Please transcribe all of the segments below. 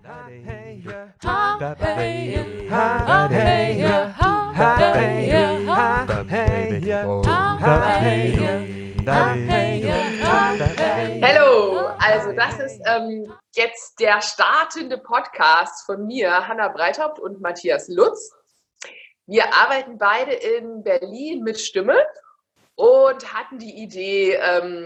Hallo, also das ist jetzt der startende Podcast von mir, Hanna Breithaupt und Matthias Lutz. Wir arbeiten beide in Berlin mit Stimme und hatten die Idee,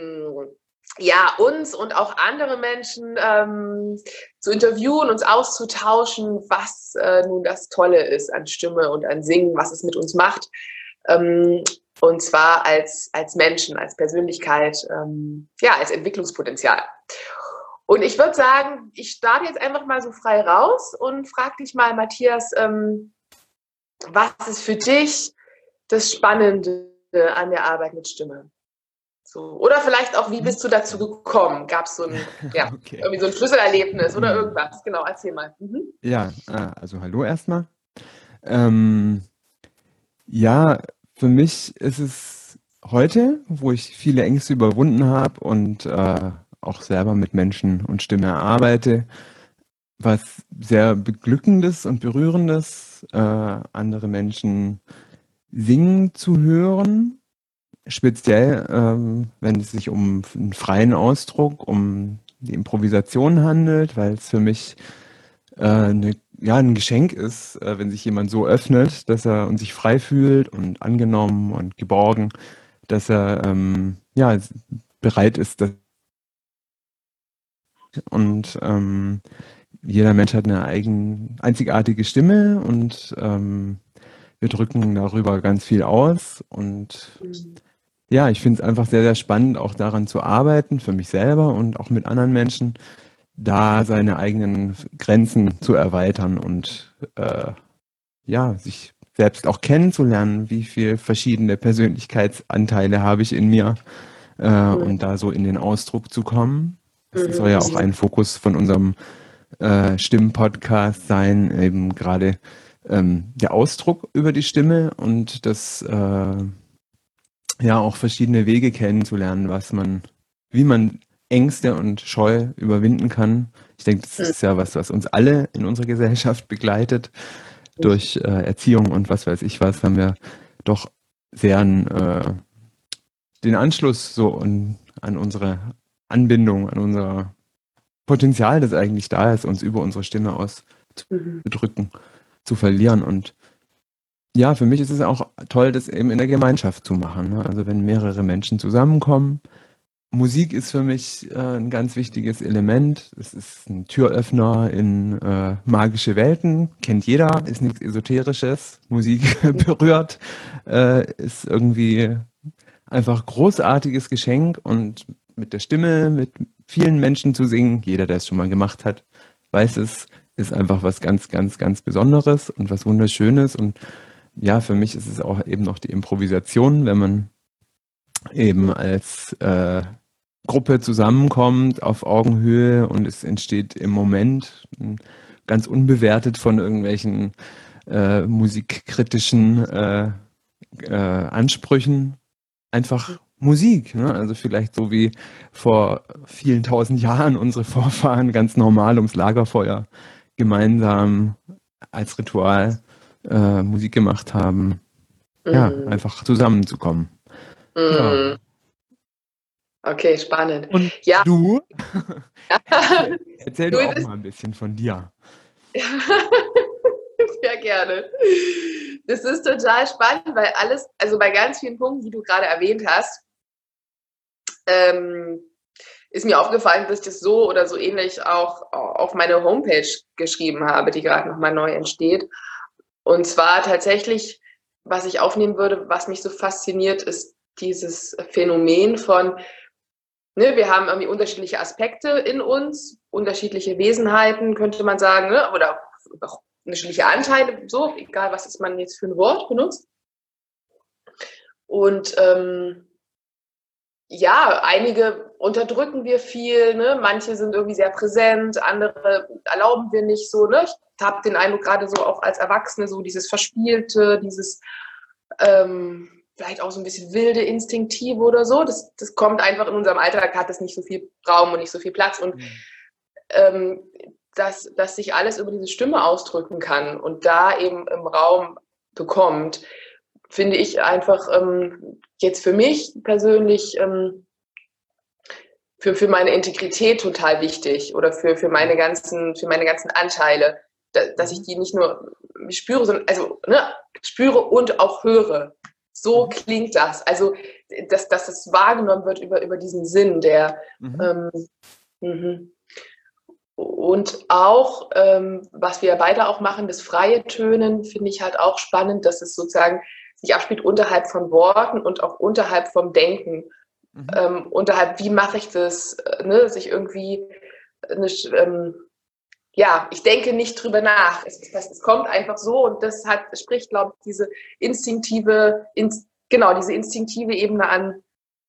uns und auch andere Menschen zu interviewen, uns auszutauschen, was nun das Tolle ist an Stimme und an Singen, was es mit uns macht. Und zwar als Menschen, als Persönlichkeit, als Entwicklungspotenzial. Und ich würde sagen, ich starte jetzt einfach mal so frei raus und frage dich mal, Matthias, was ist für dich das Spannende an der Arbeit mit Stimme? So. Oder vielleicht auch, wie bist du dazu gekommen? Gab es so ein, irgendwie so ein Schlüsselerlebnis oder irgendwas? Genau, erzähl mal. Ja, also hallo erstmal. Für mich ist es heute, wo ich viele Ängste überwunden habe und auch selber mit Menschen und Stimme arbeite, was sehr Beglückendes und Berührendes, andere Menschen singen zu hören. Speziell, wenn es sich um einen freien Ausdruck, um die Improvisation handelt, weil es für mich ein Geschenk ist, wenn sich jemand so öffnet, dass er und sich frei fühlt und angenommen und geborgen, dass er bereit ist. Und jeder Mensch hat eine einzigartige Stimme und wir drücken darüber ganz viel aus. Und ja, ich finde es einfach sehr, sehr spannend, auch daran zu arbeiten, für mich selber und auch mit anderen Menschen, da seine eigenen Grenzen zu erweitern und sich selbst auch kennenzulernen, wie viele verschiedene Persönlichkeitsanteile habe ich in mir und da so in den Ausdruck zu kommen. Das soll ja auch ein Fokus von unserem Stimmenpodcast sein, eben gerade der Ausdruck über die Stimme und das auch verschiedene Wege kennenzulernen, wie man Ängste und Scheu überwinden kann. Ich denke, das ist ja was uns alle in unserer Gesellschaft begleitet. Durch Erziehung und was weiß ich was, haben wir doch sehr den Anschluss so an unsere Anbindung, an unser Potenzial, das eigentlich da ist, uns über unsere Stimme auszudrücken, zu verlieren. Und ja, für mich ist es auch toll, das eben in der Gemeinschaft zu machen. Ne? Also wenn mehrere Menschen zusammenkommen. Musik ist für mich ein ganz wichtiges Element. Es ist ein Türöffner in magische Welten. Kennt jeder, ist nichts Esoterisches. Musik berührt, ist irgendwie einfach großartiges Geschenk. Und mit der Stimme, mit vielen Menschen zu singen, jeder, der es schon mal gemacht hat, weiß es, ist einfach was ganz, ganz, ganz Besonderes und was Wunderschönes. Und ja, für mich ist es auch eben noch die Improvisation, wenn man eben als Gruppe zusammenkommt auf Augenhöhe und es entsteht im Moment ganz unbewertet von irgendwelchen musikkritischen Ansprüchen einfach Musik. Ne? Also vielleicht so wie vor vielen tausend Jahren unsere Vorfahren ganz normal ums Lagerfeuer gemeinsam als Ritual Musik gemacht haben. Ja, einfach zusammenzukommen. Ja. Okay, spannend. Und du? Erzähl du auch mal ein bisschen von dir. Ja, gerne. Das ist total spannend, weil bei ganz vielen Punkten, die du gerade erwähnt hast, ist mir aufgefallen, dass ich das so oder so ähnlich auch auf meine Homepage geschrieben habe, die gerade nochmal neu entsteht. Und zwar tatsächlich, was ich aufnehmen würde, was mich so fasziniert, ist dieses Phänomen von, wir haben irgendwie unterschiedliche Aspekte in uns, unterschiedliche Wesenheiten, könnte man sagen, oder auch unterschiedliche Anteile, so, egal was man jetzt für ein Wort benutzt. Und einige unterdrücken wir viel, manche sind irgendwie sehr präsent, andere erlauben wir nicht so. Ich habe den Eindruck, gerade so auch als Erwachsene, so dieses Verspielte, dieses vielleicht auch so ein bisschen wilde, instinktive oder so. Das kommt einfach in unserem Alltag, hat das nicht so viel Raum und nicht so viel Platz. Und dass sich alles über diese Stimme ausdrücken kann und da eben im Raum bekommt, finde ich einfach jetzt für mich persönlich für meine Integrität total wichtig oder für meine ganzen Anteile, dass ich die nicht nur spüre, sondern spüre und auch höre. So klingt das. Also, dass das wahrgenommen wird über diesen Sinn, der und auch, was wir ja beide auch machen, das freie Tönen, finde ich halt auch spannend, dass es sozusagen sich abspielt unterhalb von Worten und auch unterhalb vom Denken. Unterhalb, wie mache ich das, sich irgendwie, ich denke nicht drüber nach. Es kommt einfach so und das spricht, glaube ich, diese instinktive Ebene an,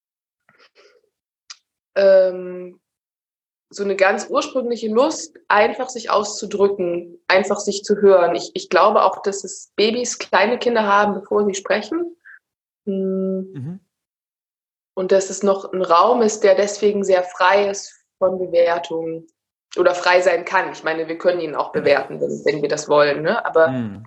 so eine ganz ursprüngliche Lust, einfach sich auszudrücken, einfach sich zu hören. Ich glaube auch, dass es Babys kleine Kinder haben, bevor sie sprechen. Und dass es noch ein Raum ist, der deswegen sehr frei ist von Bewertungen oder frei sein kann. Ich meine, wir können ihn auch bewerten, wenn wir das wollen, ne? Aber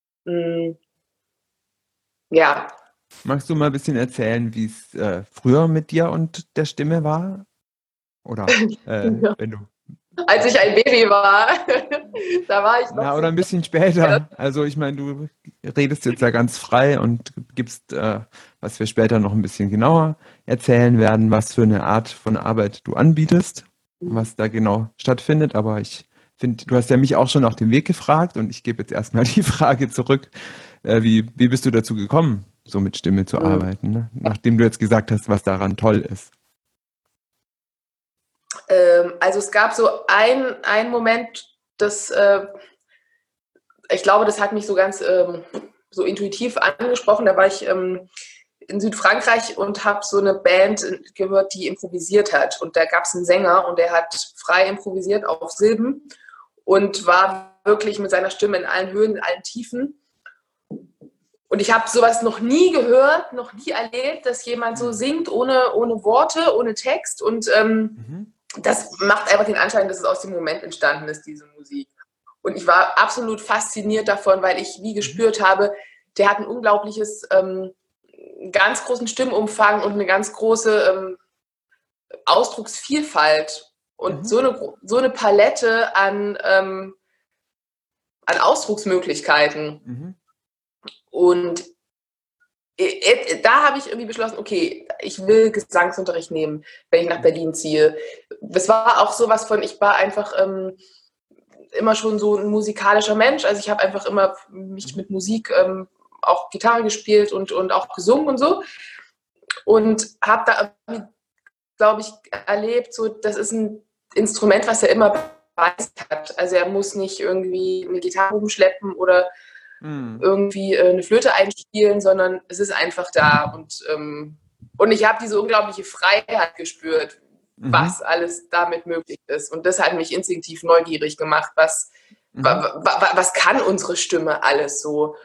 ja. Magst du mal ein bisschen erzählen, wie es früher mit dir und der Stimme war? Oder wenn du... Als ich ein Baby war, da war ich noch. Ja, oder ein bisschen später. Also ich meine, du redest jetzt ja ganz frei und gibst, was wir später noch ein bisschen genauer erzählen werden, was für eine Art von Arbeit du anbietest, was da genau stattfindet. Aber ich finde, du hast ja mich auch schon nach dem Weg gefragt und ich gebe jetzt erstmal die Frage zurück, wie bist du dazu gekommen, so mit Stimme zu arbeiten, ne? Nachdem du jetzt gesagt hast, was daran toll ist. Also es gab so einen Moment, ich glaube, das hat mich so ganz so intuitiv angesprochen. Da war ich in Südfrankreich und habe so eine Band gehört, die improvisiert hat. Und da gab es einen Sänger und der hat frei improvisiert auf Silben und war wirklich mit seiner Stimme in allen Höhen, in allen Tiefen. Und ich habe sowas noch nie gehört, noch nie erlebt, dass jemand so singt ohne Worte, ohne Text. Und das macht einfach den Anschein, dass es aus dem Moment entstanden ist, diese Musik. Und ich war absolut fasziniert davon, weil ich wie gespürt habe, der hat ein unglaubliches, ganz großen Stimmumfang und eine ganz große Ausdrucksvielfalt und so eine Palette an Ausdrucksmöglichkeiten. Und da habe ich irgendwie beschlossen, okay, ich will Gesangsunterricht nehmen, wenn ich nach Berlin ziehe. Das war auch sowas von, ich war einfach immer schon so ein musikalischer Mensch. Also ich habe einfach immer mich mit Musik auch Gitarre gespielt und auch gesungen und so. Und habe da, glaube ich, erlebt, so, das ist ein Instrument, was er immer bei sich hat. Also er muss nicht irgendwie eine Gitarre rumschleppen oder irgendwie eine Flöte einspielen, sondern es ist einfach da. Und ich habe diese unglaubliche Freiheit gespürt, was alles damit möglich ist. Und das hat mich instinktiv neugierig gemacht, was kann unsere Stimme alles so.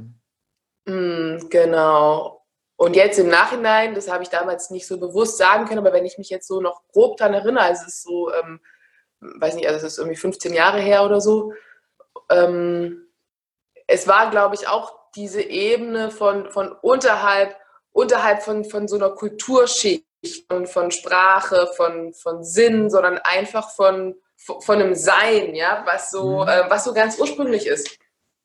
Genau. Und jetzt im Nachhinein, das habe ich damals nicht so bewusst sagen können, aber wenn ich mich jetzt so noch grob daran erinnere, also es ist so, weiß nicht, also es ist irgendwie 15 Jahre her oder so, es war, glaube ich, auch diese Ebene von unterhalb von so einer Kulturschicht und von Sprache, von Sinn, sondern einfach von einem Sein, ja, was so ganz ursprünglich ist.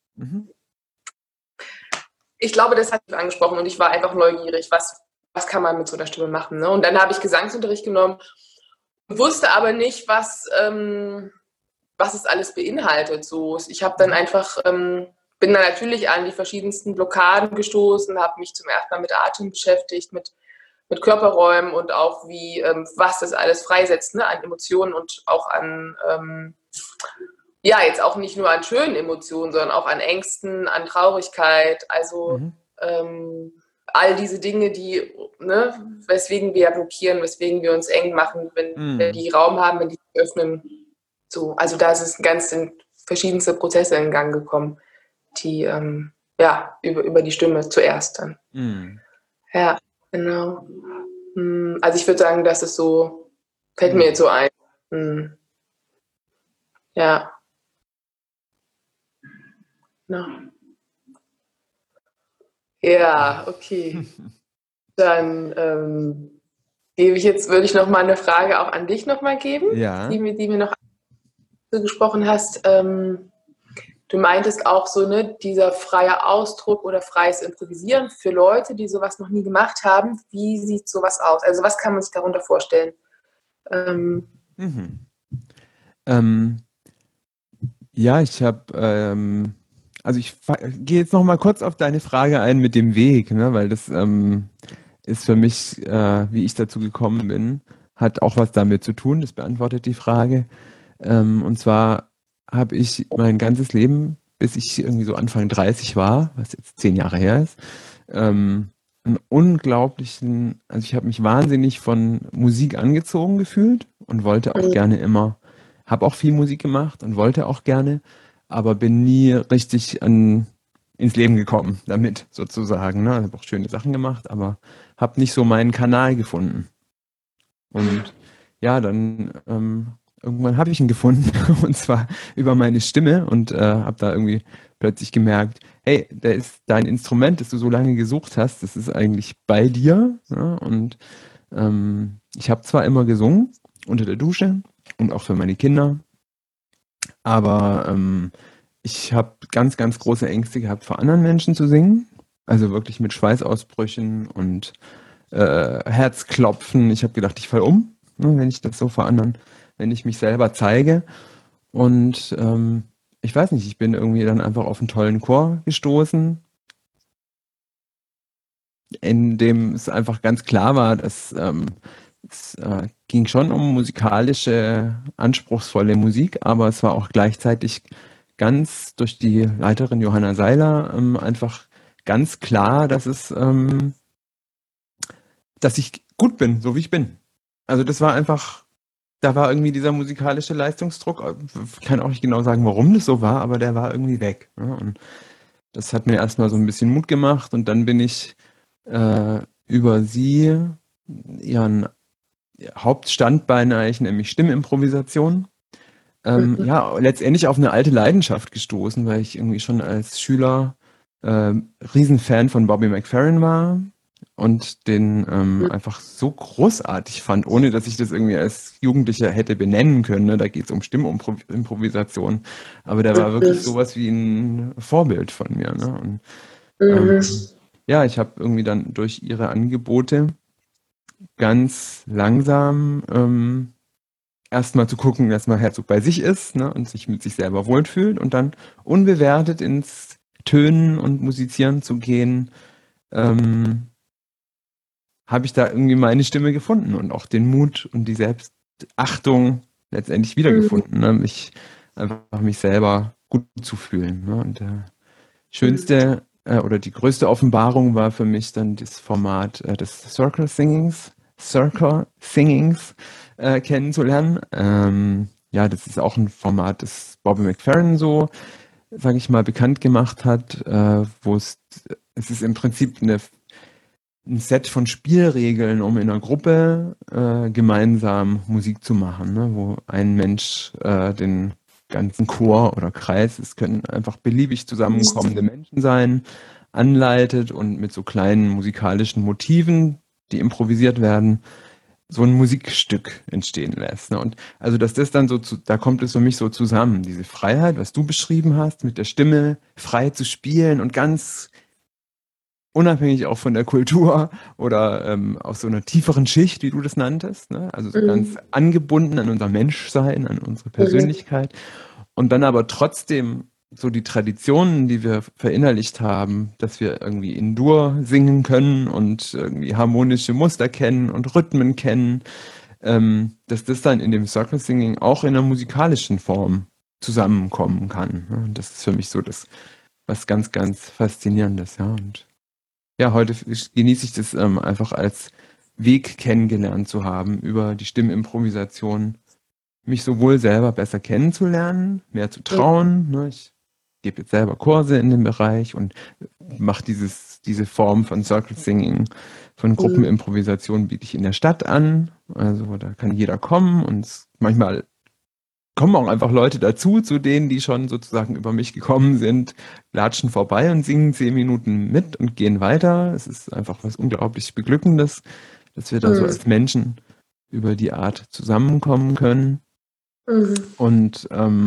Ich glaube, das hat mich angesprochen und ich war einfach neugierig, was kann man mit so einer Stimme machen. Ne? Und dann habe ich Gesangsunterricht genommen und wusste aber nicht, was es alles beinhaltet. So, ich habe dann einfach bin dann natürlich an die verschiedensten Blockaden gestoßen, habe mich zum ersten Mal mit Atem beschäftigt, mit Körperräumen und auch was das alles freisetzt, ne, an Emotionen und auch an, jetzt auch nicht nur an schönen Emotionen, sondern auch an Ängsten, an Traurigkeit, also all diese Dinge, weswegen wir blockieren, weswegen wir uns eng machen, wenn wir die Raum haben, wenn die sich öffnen. So, also da ist es in verschiedenste Prozesse in Gang gekommen, die über die Stimme zuerst dann. Ja, genau. Also ich würde sagen, das ist so, fällt mir jetzt so ein. Ja. Na. Ja, okay. Dann würde ich noch mal eine Frage auch an dich noch mal geben, Ja. die mir noch gesprochen hast. Du meintest auch so, ne, dieser freie Ausdruck oder freies Improvisieren für Leute, die sowas noch nie gemacht haben. Wie sieht sowas aus? Also was kann man sich darunter vorstellen? Mhm. Ähm, ja, also ich gehe jetzt noch mal kurz auf deine Frage ein mit dem Weg, ne, weil das ist für mich, wie ich dazu gekommen bin, hat auch was damit zu tun. Das beantwortet die Frage. Und zwar habe ich mein ganzes Leben, bis ich irgendwie so Anfang 30 war, was jetzt 10 Jahre her ist, einen also ich habe mich wahnsinnig von Musik angezogen gefühlt und wollte auch gerne immer, habe auch viel Musik gemacht und wollte auch gerne, aber bin nie richtig ins Leben gekommen damit sozusagen. Ne? Ich habe auch schöne Sachen gemacht, aber habe nicht so meinen Kanal gefunden. Und ja, dann irgendwann habe ich ihn gefunden und zwar über meine Stimme und habe da irgendwie plötzlich gemerkt, hey, der ist dein Instrument, das du so lange gesucht hast, das ist eigentlich bei dir. Ja? Und ich habe zwar immer gesungen unter der Dusche und auch für meine Kinder, aber ich habe ganz, ganz große Ängste gehabt, vor anderen Menschen zu singen. Also wirklich mit Schweißausbrüchen und Herzklopfen. Ich habe gedacht, ich falle um, ne, wenn ich das so vor anderen, wenn ich mich selber zeige. Und ich weiß nicht, ich bin irgendwie dann einfach auf einen tollen Chor gestoßen, in dem es einfach ganz klar war, dass es ging schon um musikalische, anspruchsvolle Musik, aber es war auch gleichzeitig ganz durch die Leiterin Johanna Seiler einfach ganz klar, dass ich gut bin, so wie ich bin. Also das war einfach, da war irgendwie dieser musikalische Leistungsdruck. Ich kann auch nicht genau sagen, warum das so war, aber der war irgendwie weg. Ne? Und das hat mir erstmal so ein bisschen Mut gemacht und dann bin ich über sie, ihren Hauptstandbein eigentlich, nämlich Stimmimprovisation, ja, letztendlich auf eine alte Leidenschaft gestoßen, weil ich irgendwie schon als Schüler Riesenfan von Bobby McFerrin war und den einfach so großartig fand, ohne dass ich das irgendwie als Jugendlicher hätte benennen können. Ne? Da geht es um Stimmimprovisation. Aber der war wirklich sowas wie ein Vorbild von mir. Ne? Und ja, ich habe irgendwie dann durch ihre Angebote ganz langsam erstmal zu gucken, dass man Herzog bei sich ist, ne, und sich mit sich selber wohlfühlt und dann unbewertet ins Tönen und Musizieren zu gehen, habe ich da irgendwie meine Stimme gefunden und auch den Mut und die Selbstachtung letztendlich wiedergefunden, ne, mich selber gut zu fühlen. Ne, und der schönste oder die größte Offenbarung war für mich dann das Format des Circle Singings kennenzulernen. Ja, das ist auch ein Format, das Bobby McFerrin so, sage ich mal, bekannt gemacht hat, wo es ist im Prinzip ein Set von Spielregeln, um in einer Gruppe gemeinsam Musik zu machen, ne? Wo ein Mensch den ganzen Chor oder Kreis, es können einfach beliebig zusammenkommende Menschen sein, anleitet und mit so kleinen musikalischen Motiven, die improvisiert werden, so ein Musikstück entstehen lässt. Ne? Und also, dass das dann da kommt es für mich so zusammen, diese Freiheit, was du beschrieben hast, mit der Stimme frei zu spielen und ganz unabhängig auch von der Kultur oder aus so einer tieferen Schicht, wie du das nanntest, ne? Also so ganz angebunden an unser Menschsein, an unsere Persönlichkeit und dann aber trotzdem so die Traditionen, die wir verinnerlicht haben, dass wir irgendwie in Dur singen können und irgendwie harmonische Muster kennen und Rhythmen kennen, dass das dann in dem Circle Singing auch in einer musikalischen Form zusammenkommen kann. Ne? Und das ist für mich so das was ganz, ganz Faszinierendes, ja. Und ja, heute genieße ich das einfach als Weg kennengelernt zu haben, über die Stimmimprovisation mich sowohl selber besser kennenzulernen, mehr zu trauen. Ne? Ich gebe jetzt selber Kurse in dem Bereich und mache diese Form von Circle Singing, von Gruppenimprovisation biete ich in der Stadt an. Also da kann jeder kommen und manchmal kommen auch einfach Leute dazu, zu denen, die schon sozusagen über mich gekommen sind, latschen vorbei und singen 10 Minuten mit und gehen weiter. Es ist einfach was unglaublich Beglückendes, dass wir da so Mhm. als Menschen über die Art zusammenkommen können. Mhm. Und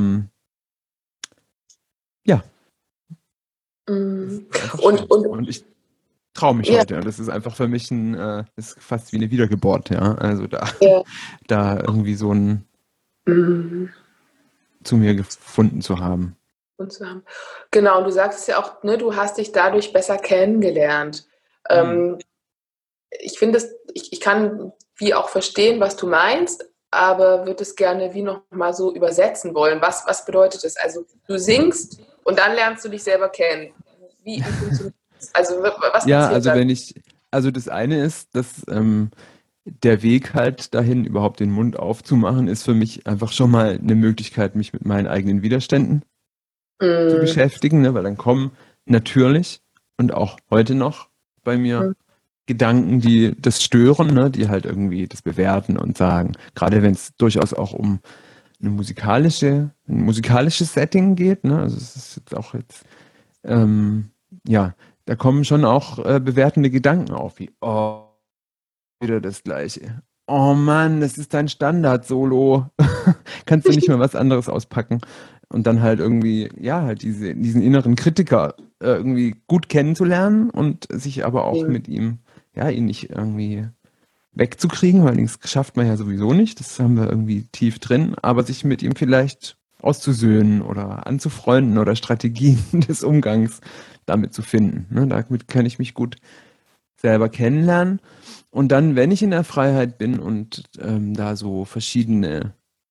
ja, das Mhm. ist einfach schön. Und Und ich traue mich ja, heute. Das ist einfach für mich ist fast wie eine Wiedergeburt, ja. Also ja. da irgendwie so ein Mhm. zu mir gefunden zu haben. Und zu haben. Genau, und du sagst es ja auch, ne, du hast dich dadurch besser kennengelernt. Mhm. Ähm, ich finde es, ich kann wie auch verstehen, was du meinst, aber würde es gerne wie noch mal so übersetzen wollen. Was bedeutet das? Also du singst und dann lernst du dich selber kennen. Wie funktioniert das? Also was Ja, passiert also dann? also das eine ist, dass der Weg halt dahin, überhaupt den Mund aufzumachen, ist für mich einfach schon mal eine Möglichkeit, mich mit meinen eigenen Widerständen zu Mm, beschäftigen, ne? Weil dann kommen natürlich und auch heute noch bei mir Gedanken, die das stören, ne? Die halt irgendwie das bewerten und sagen, gerade wenn es durchaus auch um ein musikalisches Setting geht, ne? Also es ist jetzt auch ähm, ja, da kommen schon auch bewertende Gedanken auf, wie, oh, wieder das Gleiche. Oh Mann, das ist dein Standard-Solo. Kannst du nicht mal was anderes auspacken? Und dann halt irgendwie, ja, halt diesen inneren Kritiker irgendwie gut kennenzulernen und sich aber auch mm, mit ihm, ja, ihn nicht irgendwie wegzukriegen, weil das schafft man ja sowieso nicht. Das haben wir irgendwie tief drin, aber sich mit ihm vielleicht auszusöhnen oder anzufreunden oder Strategien des Umgangs damit zu finden. Ne? Damit kann ich mich gut selber kennenlernen. Und dann, wenn ich in der Freiheit bin und da so verschiedene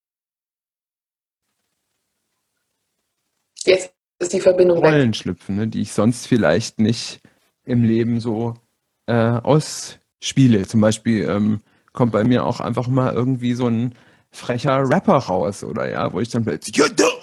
Jetzt ist die Verbindung weg. Rollen schlüpfen, ne, die ich sonst vielleicht nicht im Leben so ausspiele. Zum Beispiel kommt bei mir auch einfach mal irgendwie so ein frecher Rapper raus, oder ja, wo ich dann plötzlich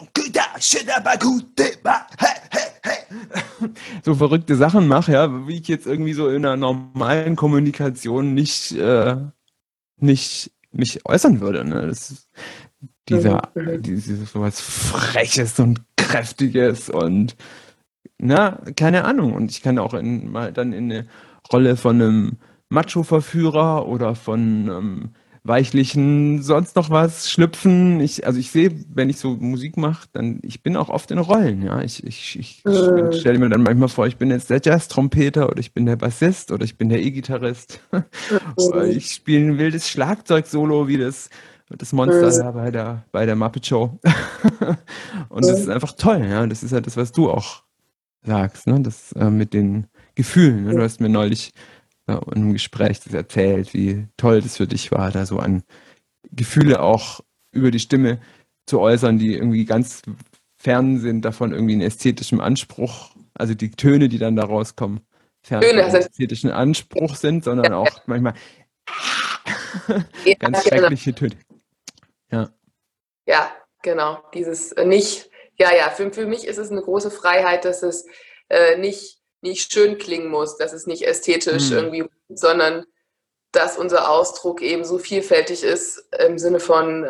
so verrückte Sachen mache, ja, wie ich jetzt irgendwie so in einer normalen Kommunikation nicht mich äußern würde. Ne? Das ist Mhm, mhm. dieses sowas Freches und Kräftiges und na, keine Ahnung. Und ich kann auch mal dann in eine Rolle von einem Macho-Verführer oder von einem weichlichen sonst noch was schlüpfen. Also ich sehe, wenn ich so Musik mache, dann ich bin auch oft in Rollen, ja. Ich Mhm. stelle mir dann manchmal vor, ich bin jetzt der Jazz-Trompeter oder ich bin der Bassist oder ich bin der E-Gitarrist. Oder Mhm. ich spiele ein wildes Schlagzeug-Solo wie das Monster Mhm. ja, bei der Muppet Show. Und das ist einfach toll, ja. Das ist ja das, was du auch sagst, ne? Das mit den Gefühlen. Ne? Du hast mir neulich in einem Gespräch das erzählt, wie toll das für dich war, da so an Gefühle auch über die Stimme zu äußern, die irgendwie ganz fern sind davon irgendwie einen ästhetischen Anspruch, also die Töne, die dann da rauskommen, fern von Schön, einem das ist, ästhetischen Anspruch sind, sondern auch manchmal ja, ganz genau. schreckliche Töne. Ja. Ja, genau. Dieses nicht, ja, ja, für mich ist es eine große Freiheit, dass es nicht schön klingen muss, dass es nicht ästhetisch Hm. irgendwie, sondern dass unser Ausdruck eben so vielfältig ist im Sinne von,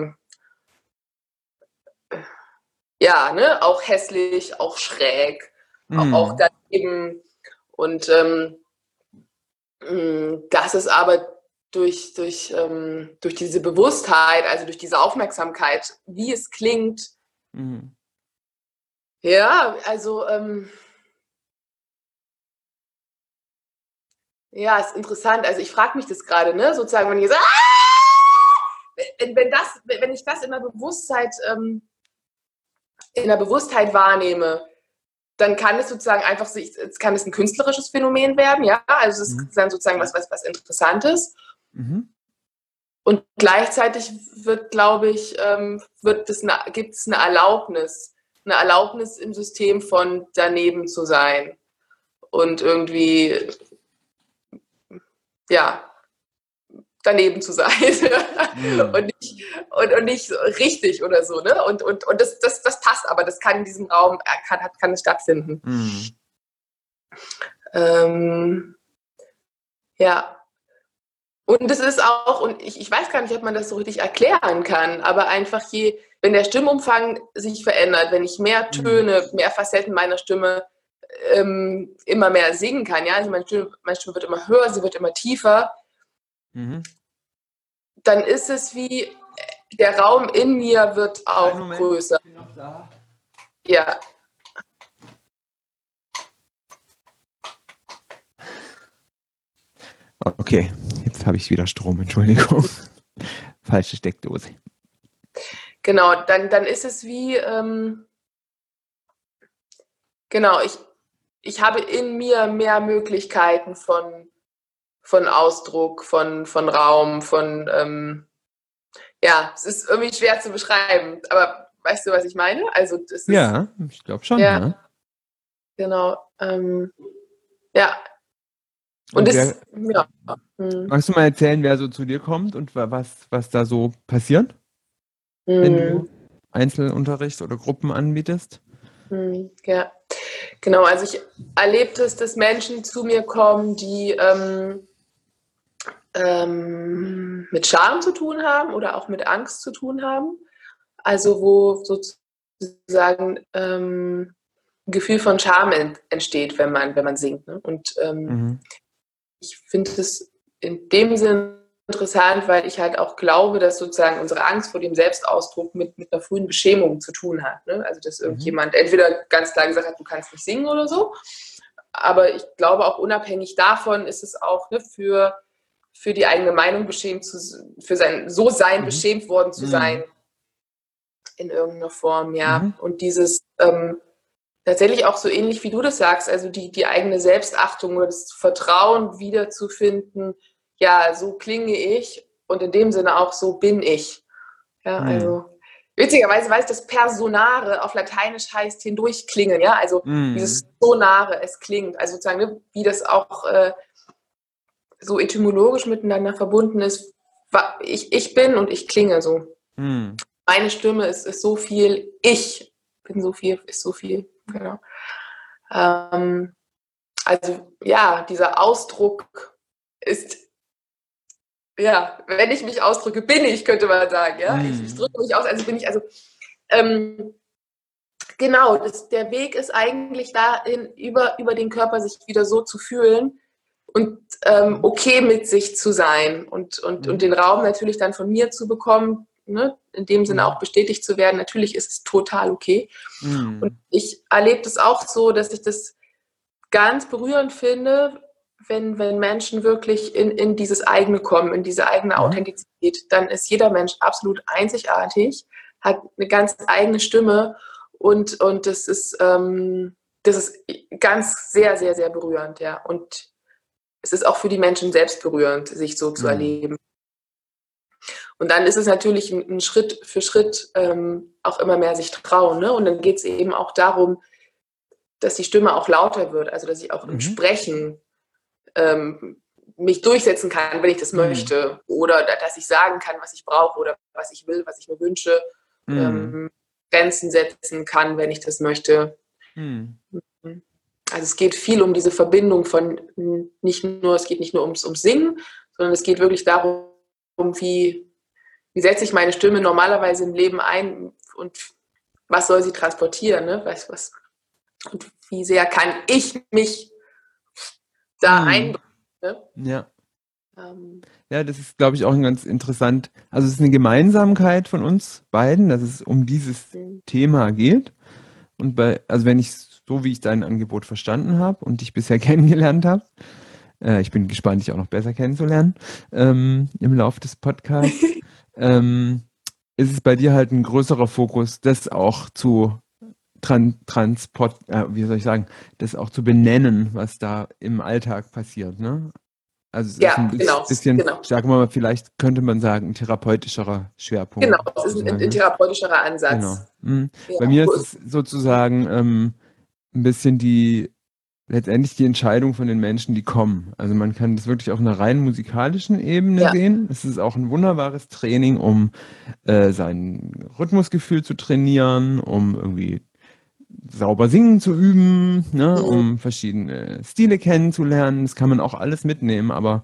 ja, ne, auch hässlich, auch schräg, auch Hm. daneben. Und das ist aber durch diese Bewusstheit, also durch diese Aufmerksamkeit, wie es klingt, Hm. ja, also ja, ist interessant. Also ich frage mich das gerade, ne? Sozusagen, wenn ich so, wenn ich das in der Bewusstheit wahrnehme, dann kann es sozusagen einfach kann es ein künstlerisches Phänomen werden, ja. Also es Mhm. ist dann sozusagen was Interessantes. Mhm. Und gleichzeitig glaube ich, gibt es eine Erlaubnis im System von daneben zu sein und irgendwie, ja, daneben zu sein Mhm. und nicht so richtig oder so. Ne? Und das passt aber, das kann in diesem Raum, kann es stattfinden. Ähm, ja, Und es ist auch, und ich weiß gar nicht, ob man das so richtig erklären kann, aber einfach wenn der Stimmumfang sich verändert, wenn ich mehr Töne, mehr Facetten meiner Stimme immer mehr singen kann, ja, also meine Stimme wird immer höher, sie wird immer tiefer, dann ist es wie, der Raum in mir wird auch größer. Ich bin noch da. Ja. Okay, jetzt habe ich wieder Strom, Entschuldigung. Falsche Steckdose. Genau, dann ist es wie, genau, ich habe in mir mehr Möglichkeiten von Ausdruck, von Raum, ja, es ist irgendwie schwer zu beschreiben, aber weißt du, was ich meine? Also das ist, ja, ich glaube schon, ja. Ja. Genau, ja. Und das, ja. Magst du mal erzählen, wer so zu dir kommt und was da so passiert, wenn du Einzelunterricht oder Gruppen anbietest? Ja, genau. Also ich erlebe es, dass Menschen zu mir kommen, die mit Scham zu tun haben oder auch mit Angst zu tun haben. Also wo sozusagen ein Gefühl von Scham entsteht, wenn man singt. Ne? Und ich finde es in dem Sinne interessant, weil ich halt auch glaube, dass sozusagen unsere Angst vor dem Selbstausdruck mit einer frühen Beschämung zu tun hat. Ne? Also dass irgendjemand entweder ganz klar gesagt hat, du kannst nicht singen oder so, aber ich glaube auch unabhängig davon ist es auch, ne, für die eigene Meinung beschämt für sein So-Sein beschämt worden zu sein in irgendeiner Form, ja. Und dieses tatsächlich auch so ähnlich wie du das sagst, also die eigene Selbstachtung oder das Vertrauen wiederzufinden, ja, so klinge ich und in dem Sinne auch so bin ich. Ja, also witzigerweise weiß ich, dass Personare auf Lateinisch heißt hindurchklingen, ja, also dieses Sonare, es klingt, also sozusagen, ne, wie das auch so etymologisch miteinander verbunden ist, ich bin und ich klinge so. Meine Stimme ist so viel, ich bin so viel, ist so viel, genau. Also ja, dieser Ausdruck ist, ja, wenn ich mich ausdrücke, bin ich, könnte man sagen, ja. Ich drücke mich aus, also bin ich, also genau, der Weg ist eigentlich dahin, über den Körper sich wieder so zu fühlen und okay mit sich zu sein und den Raum natürlich dann von mir zu bekommen, ne? In dem Sinne auch bestätigt zu werden, natürlich ist es total okay. Und ich erlebe das auch so, dass ich das ganz berührend finde, wenn Menschen wirklich in dieses eigene kommen, in diese eigene Authentizität, dann ist jeder Mensch absolut einzigartig, hat eine ganz eigene Stimme und das ist ganz sehr, sehr, sehr berührend, ja. Und es ist auch für die Menschen selbst berührend, sich so zu erleben. Und dann ist es natürlich ein Schritt für Schritt auch immer mehr sich trauen. Ne? Und dann geht es eben auch darum, dass die Stimme auch lauter wird, also dass ich auch im Sprechen mich durchsetzen kann, wenn ich das möchte. Oder dass ich sagen kann, was ich brauche oder was ich will, was ich mir wünsche. Grenzen setzen kann, wenn ich das möchte. Also es geht viel um diese Verbindung von es geht nicht nur ums Singen, sondern es geht wirklich darum, wie setze ich meine Stimme normalerweise im Leben ein und was soll sie transportieren, ne? Und wie sehr kann ich mich da einbringen. Ne? Ja. Ja, das ist, glaube ich, auch ein ganz interessant. Also es ist eine Gemeinsamkeit von uns beiden, dass es um dieses Thema geht. Und also wenn ich so wie ich dein Angebot verstanden habe und dich bisher kennengelernt habe, ich bin gespannt, dich auch noch besser kennenzulernen im Laufe des Podcasts, ist es bei dir halt ein größerer Fokus, das auch zu wie soll ich sagen, das auch zu benennen, was da im Alltag passiert, ne? Also es ist ein bisschen, sagen wir mal, vielleicht könnte man sagen, ein therapeutischerer Schwerpunkt. Genau, es ist ein therapeutischerer Ansatz. Genau. Bei mir ist es sozusagen ein bisschen letztendlich die Entscheidung von den Menschen, die kommen. Also man kann das wirklich auf einer rein musikalischen Ebene sehen. Es ist auch ein wunderbares Training, um sein Rhythmusgefühl zu trainieren, um irgendwie sauber singen zu üben, ne, um verschiedene Stile kennenzulernen. Das kann man auch alles mitnehmen, aber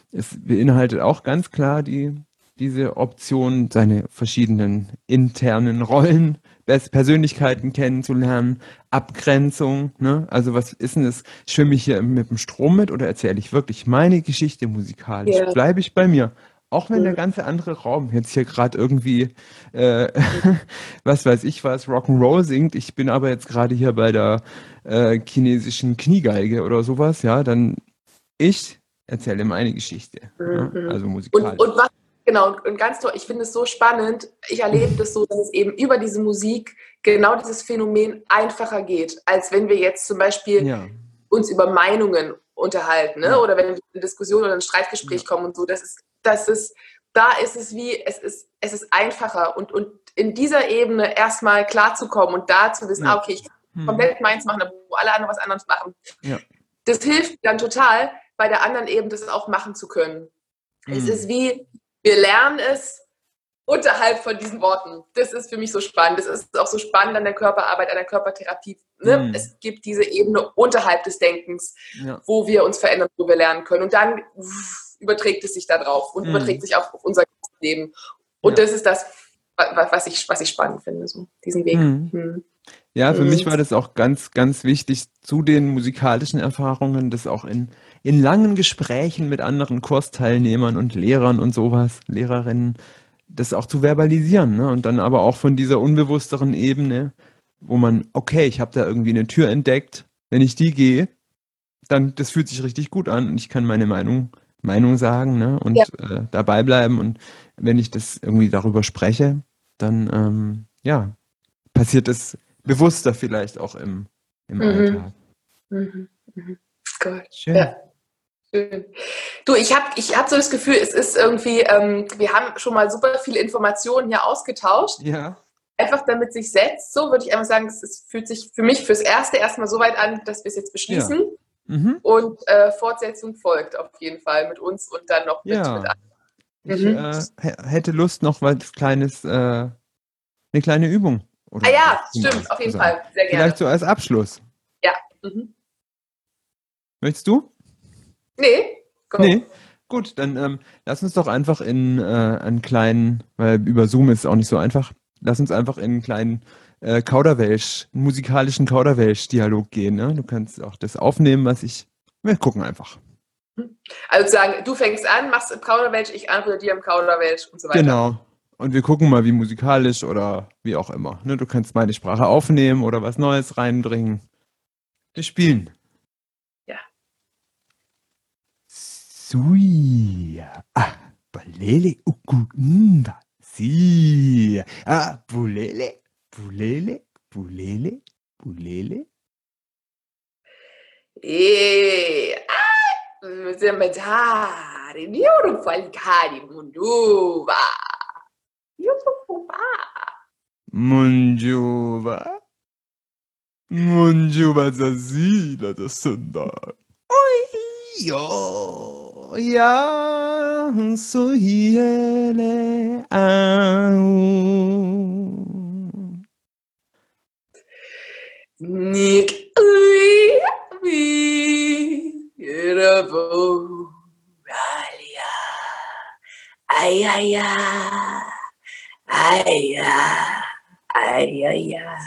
es beinhaltet auch ganz klar diese Option, seine verschiedenen internen Rollen, Persönlichkeiten kennenzulernen, Abgrenzung, ne? Also was ist denn das? Schwimme ich hier mit dem Strom mit oder erzähle ich wirklich meine Geschichte musikalisch? Ja. Bleibe ich bei mir? Auch wenn der Mhm. ganze andere Raum jetzt hier gerade irgendwie, äh, was weiß ich was, Rock'n'Roll singt, ich bin aber jetzt gerade hier bei der chinesischen Kniegeige oder sowas, ja, dann ich erzähle meine Geschichte, ja? Mhm. Also Und, musikalisch. und was, genau, und ganz toll, ich finde es so spannend, ich erlebe das so, dass es eben über diese Musik genau dieses Phänomen einfacher geht, als wenn wir jetzt zum Beispiel Ja, uns über Meinungen unterhalten, ne? ja, Oder wenn wir in eine Diskussion oder ein ja. Streitgespräch kommen und so, da ist es wie, es ist einfacher und in dieser Ebene erstmal klarzukommen und da zu wissen, Ja. okay, ich kann Hm. komplett meins machen, wo alle anderen was anderes machen. Ja. Das hilft dann total, bei der anderen Ebene das auch machen zu können. Es ist Hm. wie, wir lernen es unterhalb von diesen Worten. Das ist für mich so spannend. Das ist auch so spannend an der Körperarbeit, an der Körpertherapie. Ne? Hm. Es gibt diese Ebene unterhalb des Denkens, Ja. wo wir uns verändern, wo wir lernen können. Und dann überträgt es sich da drauf und überträgt sich auch auf unser Leben. Und Ja. das ist das, was ich spannend finde, so diesen Weg. Hm. Ja, für mich war das auch ganz, ganz wichtig zu den musikalischen Erfahrungen, das auch in langen Gesprächen mit anderen Kursteilnehmern und Lehrern und sowas, Lehrerinnen, das auch zu verbalisieren, ne? Und dann aber auch von dieser unbewussteren Ebene, wo man, okay, ich habe da irgendwie eine Tür entdeckt, wenn ich die gehe, dann, das fühlt sich richtig gut an und ich kann meine Meinung sagen, ne? Ja. Und dabei bleiben. Und wenn ich das irgendwie darüber spreche, dann, ja, passiert das bewusster vielleicht auch im Alltag. Gut. Schön. Ja. Schön. Du, ich hab so das Gefühl, es ist irgendwie, wir haben schon mal super viele Informationen hier ausgetauscht. Ja. Einfach damit sich setzt, so würde ich einfach sagen, es fühlt sich für mich fürs Erste erstmal so weit an, dass wir es jetzt beschließen. Mhm. Und Fortsetzung folgt auf jeden Fall mit uns und dann noch mit Ja. anderen. Ich hätte Lust noch was Kleines, eine kleine Übung oder Ah ja, sowas zu machen. stimmt, auf jeden Also, Fall. Sehr gerne. vielleicht so als Abschluss. Ja. Mhm. Möchtest du? Nee, go. Nee. Gut, dann lass uns doch einfach in einen kleinen, weil über Zoom ist es auch nicht so einfach, lass uns einfach in einen kleinen Kauderwelsch, einen musikalischen Kauderwelsch-Dialog gehen. Ne? Du kannst auch das aufnehmen, wir gucken einfach. Also sagen, du fängst an, machst im Kauderwelsch, ich antworte dir im Kauderwelsch und so weiter. Genau. Und wir gucken mal, wie musikalisch oder wie auch immer. Ne? Du kannst meine Sprache aufnehmen oder was Neues reinbringen. Wir spielen. Ja. Sui. Balele ukunda. Si. Bulele. Bulele. Bulele. Bulele. Zemetari, Niurufalkari, Munduva. Munjuba. Munjuba zazila da sunda. Yo. Ya. Soyele. Nick, beautiful, Alia, ayaya, ayaya, ayaya.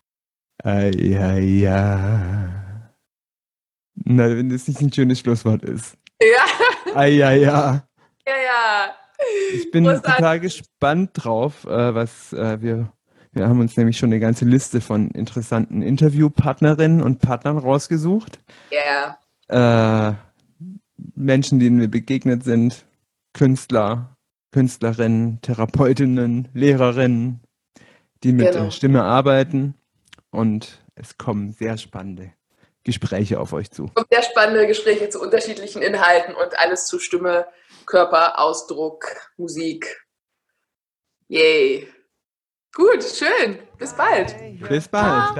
Na, wenn das nicht ein schönes Schlusswort ist. Ja. Ja. Ja. Ich bin total gespannt drauf, was wir haben uns nämlich schon eine ganze Liste von interessanten Interviewpartnerinnen und Partnern rausgesucht. Ja. Menschen, denen wir begegnet sind, Künstler, Künstlerinnen, Therapeutinnen, Lehrerinnen, die mit der Stimme arbeiten. Und es kommen sehr spannende Gespräche auf euch zu. Sehr spannende Gespräche zu unterschiedlichen Inhalten und alles zu Stimme, Körper, Ausdruck, Musik. Yay. Gut, schön. Bis bald. Bis bald.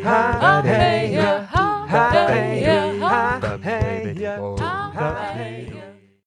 Hey,